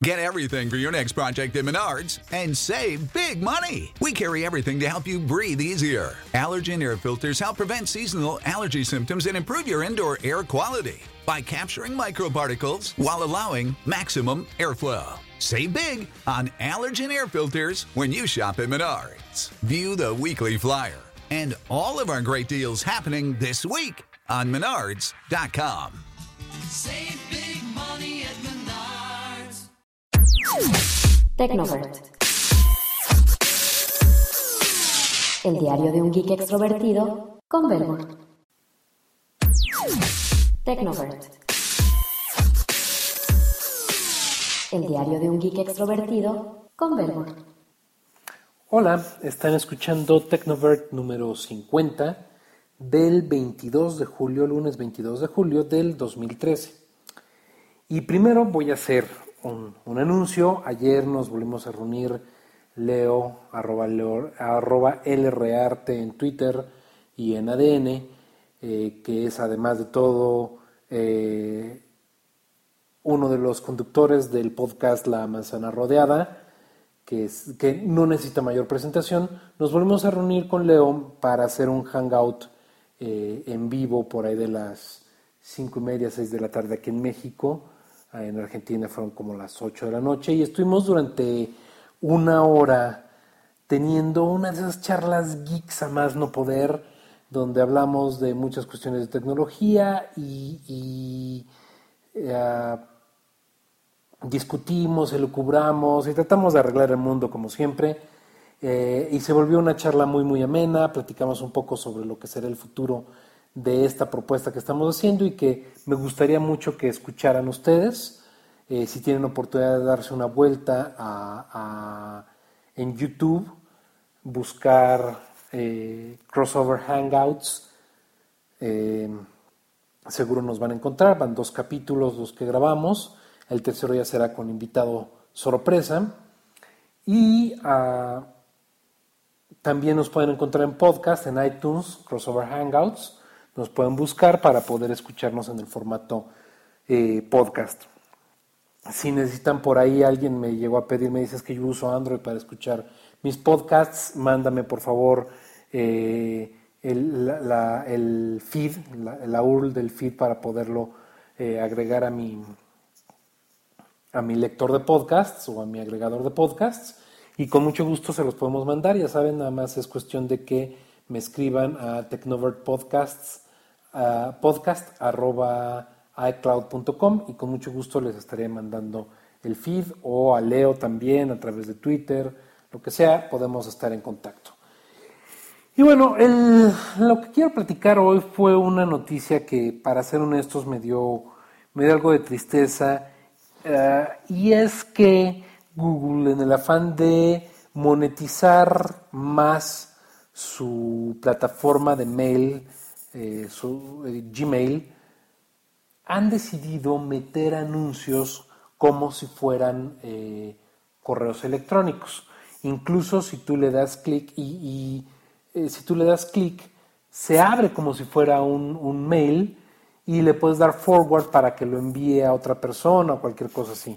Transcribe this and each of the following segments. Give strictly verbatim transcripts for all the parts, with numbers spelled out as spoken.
Get everything for your next project at Menards and save big money. We carry everything to help you breathe easier. Allergen air filters help prevent seasonal allergy symptoms and improve your indoor air quality by capturing microparticles while allowing maximum airflow. Save big on allergen air filters when you shop at Menards. View the weekly flyer and all of our great deals happening this week on menards dot com. Save big money at Menards. Tecnovert. El diario de un geek extrovertido con Belbo. Tecnovert. El diario de un geek extrovertido con Belbo. Hola, están escuchando Tecnovert número cincuenta del veintidós de julio, lunes veintidós de julio del dos mil trece. Y primero voy a hacer un, un anuncio. Ayer nos volvimos a reunir Leo, arroba, Leo, arroba lrarte en Twitter y en A D N, eh, que es además de todo eh, uno de los conductores del podcast La Manzana Rodeada, que, es, que no necesita mayor presentación. Nos volvimos a reunir con Leo para hacer un hangout eh, en vivo por ahí de las cinco y media, seis de la tarde aquí en México. En Argentina fueron como las ocho de la noche y estuvimos durante una hora teniendo una de esas charlas geeks a más no poder, donde hablamos de muchas cuestiones de tecnología y, y uh, discutimos, elucubramos y tratamos de arreglar el mundo como siempre. Eh, y se volvió una charla muy muy amena. Platicamos un poco sobre lo que será el futuro de esta propuesta que estamos haciendo y que me gustaría mucho que escucharan ustedes. Eh, si tienen oportunidad de darse una vuelta a, a, en YouTube, buscar eh, Crossover Hangouts, eh, seguro nos van a encontrar. Van dos capítulos los que grabamos, el tercero ya será con invitado sorpresa. Y uh, también nos pueden encontrar en podcast, en iTunes, Crossover Hangouts. Nos pueden buscar para poder escucharnos en el formato eh, podcast. Si necesitan por ahí, alguien me llegó a pedir, me dice es que yo uso Android para escuchar mis podcasts, mándame por favor eh, el, la, la, el feed, la, la U R L del feed para poderlo eh, agregar a mi, a mi lector de podcasts o a mi agregador de podcasts, y con mucho gusto se los podemos mandar. Ya saben, nada más es cuestión de que me escriban a tecnovertpodcasts uh, podcast arroba icloud punto com y con mucho gusto les estaré mandando el feed, o a Leo también a través de Twitter, lo que sea, podemos estar en contacto. Y bueno, el, lo que quiero platicar hoy fue una noticia que, para ser honestos, me dio, me dio algo de tristeza, uh, y es que Google, en el afán de monetizar más su plataforma de mail, eh, su eh, Gmail, han decidido meter anuncios como si fueran eh, correos electrónicos. Incluso si tú le das clic y, y eh, si tú le das clic, se abre como si fuera un, un mail y le puedes dar forward para que lo envíe a otra persona o cualquier cosa así.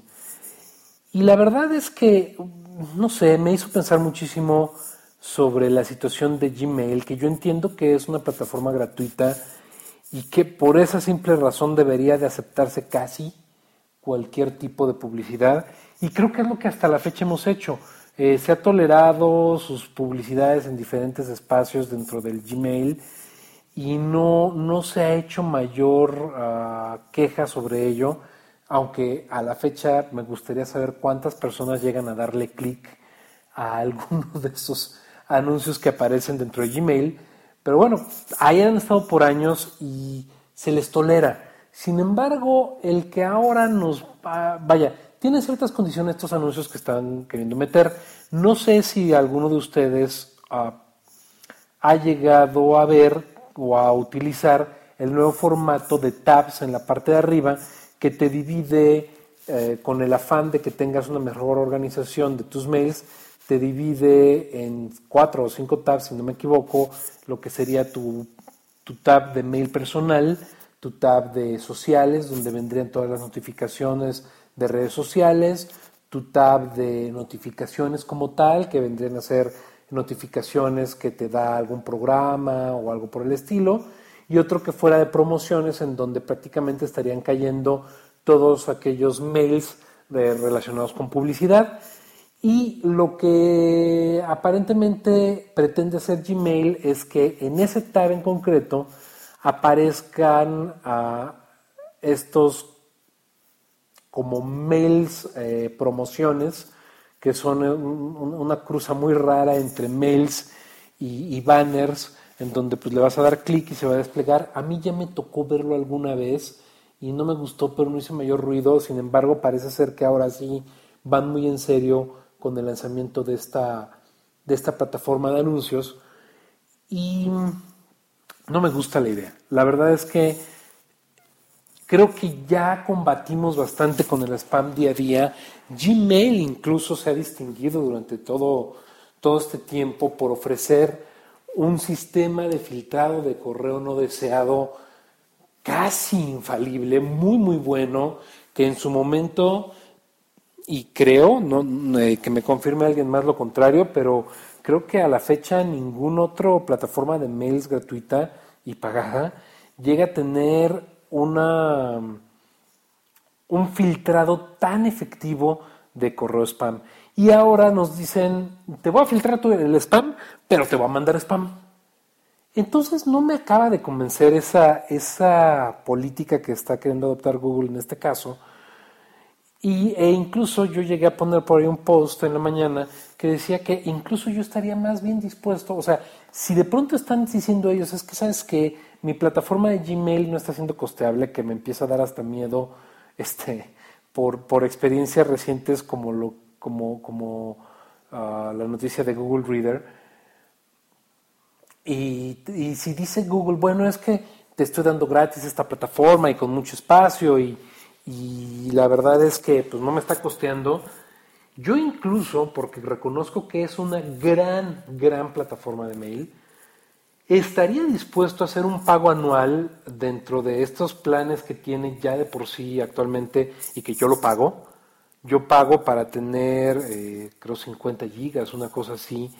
Y la verdad es que, no sé, me hizo pensar muchísimo sobre la situación de Gmail, que yo entiendo que es una plataforma gratuita y que por esa simple razón debería de aceptarse casi cualquier tipo de publicidad, y creo que es lo que hasta la fecha hemos hecho. Eh, se ha tolerado sus publicidades en diferentes espacios dentro del Gmail y no, no se ha hecho mayor uh, queja sobre ello, aunque a la fecha me gustaría saber cuántas personas llegan a darle clic a alguno de esos anuncios que aparecen dentro de Gmail. Pero bueno, ahí han estado por años y se les tolera. Sin embargo, el que ahora nos... Vaya, tiene ciertas condiciones estos anuncios que están queriendo meter. No sé si alguno de ustedes uh, ha llegado a ver o a utilizar el nuevo formato de tabs en la parte de arriba, que te divide, eh, con el afán de que tengas una mejor organización de tus mails, te divide en cuatro o cinco tabs, si no me equivoco, lo que sería tu, tu tab de mail personal, tu tab de sociales, donde vendrían todas las notificaciones de redes sociales, tu tab de notificaciones como tal, que vendrían a ser notificaciones que te da algún programa o algo por el estilo, y otro que fuera de promociones, en donde prácticamente estarían cayendo todos aquellos mails de, relacionados con publicidad. Y lo que aparentemente pretende hacer Gmail es que en ese tab en concreto aparezcan uh, estos como mails, eh, promociones, que son un, una cruza muy rara entre mails y, y banners, en donde pues le vas a dar clic y se va a desplegar. A mí ya me tocó verlo alguna vez y no me gustó, pero no hizo mayor ruido. Sin embargo, parece ser que ahora sí van muy en serio con el lanzamiento de esta, de esta plataforma de anuncios, y no me gusta la idea. La verdad es que creo que ya combatimos bastante con el spam día a día. Gmail incluso se ha distinguido durante todo, todo este tiempo por ofrecer un sistema de filtrado de correo no deseado casi infalible, muy muy bueno, que en su momento, y creo, no, eh, que me confirme alguien más lo contrario, pero creo que a la fecha ninguna otra plataforma de mails gratuita y pagada llega a tener una, un filtrado tan efectivo de correo spam. Y ahora nos dicen, te voy a filtrar todo el spam, pero te voy a mandar spam. Entonces no me acaba de convencer esa, esa política que está queriendo adoptar Google en este caso. Y, e incluso yo llegué a poner por ahí un post en la mañana que decía que incluso yo estaría más bien dispuesto, o sea, si de pronto están diciendo ellos, es que sabes que mi plataforma de Gmail no está siendo costeable, que me empieza a dar hasta miedo, este, por, por experiencias recientes como, lo, como, como uh, la noticia de Google Reader. Y, y si dice Google, bueno, es que te estoy dando gratis esta plataforma y con mucho espacio y y la verdad es que pues no me está costeando. Yo incluso, porque reconozco que es una gran, gran plataforma de mail, estaría dispuesto a hacer un pago anual dentro de estos planes que tiene ya de por sí actualmente y que yo lo pago. Yo pago para tener, eh, creo, cincuenta gigas, una cosa así,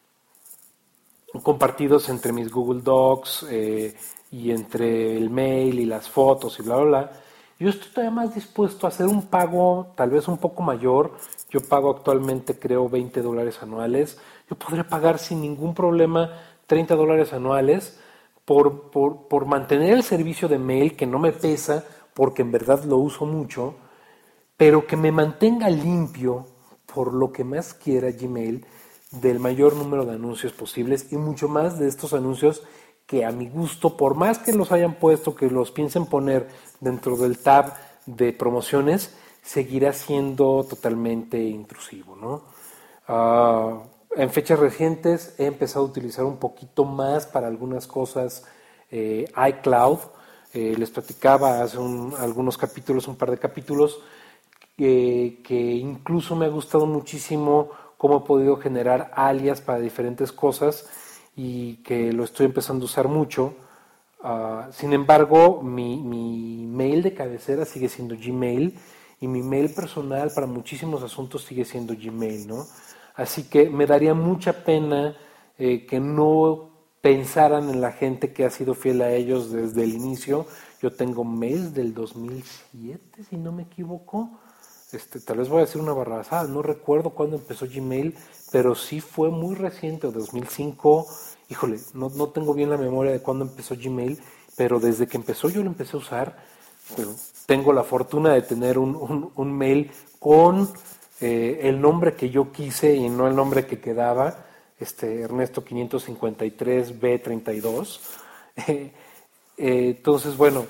compartidos entre mis Google Docs eh, y entre el mail y las fotos y bla, bla, bla. Yo estoy todavía más dispuesto a hacer un pago tal vez un poco mayor. Yo pago actualmente creo veinte dólares anuales. Yo podría pagar sin ningún problema treinta dólares anuales por, por, por mantener el servicio de mail, que no me pesa porque en verdad lo uso mucho, pero que me mantenga limpio por lo que más quiera Gmail del mayor número de anuncios posibles y mucho más de estos anuncios que a mi gusto, por más que los hayan puesto, que los piensen poner dentro del tab de promociones, seguirá siendo totalmente intrusivo, ¿no? Uh, en fechas recientes he empezado a utilizar un poquito más para algunas cosas eh, iCloud. Eh, les platicaba hace un, algunos capítulos, un par de capítulos, eh, que incluso me ha gustado muchísimo cómo he podido generar alias para diferentes cosas y que lo estoy empezando a usar mucho. Uh, sin embargo, mi, mi mail de cabecera sigue siendo Gmail y mi mail personal para muchísimos asuntos sigue siendo Gmail, ¿no? Así que me daría mucha pena eh, que no pensaran en la gente que ha sido fiel a ellos desde el inicio. Yo tengo mails del dos mil siete, si no me equivoco. Este, tal vez voy a decir una barrabasada, no recuerdo cuándo empezó Gmail, pero sí fue muy reciente, dos mil cinco, híjole, no, no tengo bien la memoria de cuándo empezó Gmail, pero desde que empezó yo lo empecé a usar. Pero tengo la fortuna de tener un, un, un mail con eh, el nombre que yo quise y no el nombre que quedaba, este Ernesto quinientos cincuenta y tres B treinta y dos. Eh, eh, entonces, bueno,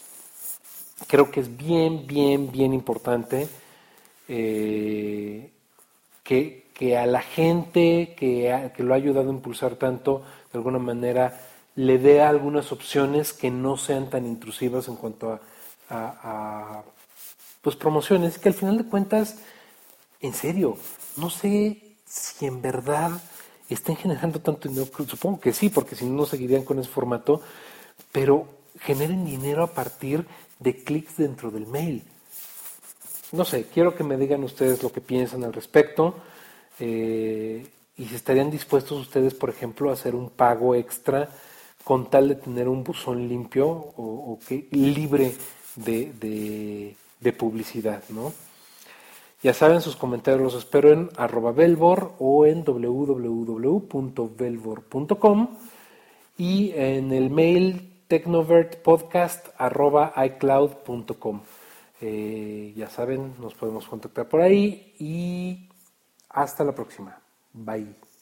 creo que es bien, bien, bien importante Eh, que, que a la gente que, ha, que lo ha ayudado a impulsar tanto, de alguna manera, le dé algunas opciones que no sean tan intrusivas en cuanto a, a, a pues, promociones, que al final de cuentas, en serio, no sé si en verdad estén generando tanto dinero, supongo que sí, porque si no, no seguirían con ese formato, pero generen dinero a partir de clics dentro del mail. no sé, quiero que me digan ustedes lo que piensan al respecto. Eh, y si estarían dispuestos ustedes, por ejemplo, a hacer un pago extra con tal de tener un buzón limpio o, o que libre de, de, de publicidad, ¿no? Ya saben, sus comentarios los espero en arroba velvor o en w w w punto velvor punto com y en el mail tecnovertpodcast arroba icloud punto com. Eh, ya saben, nos podemos contactar por ahí y hasta la próxima. Bye.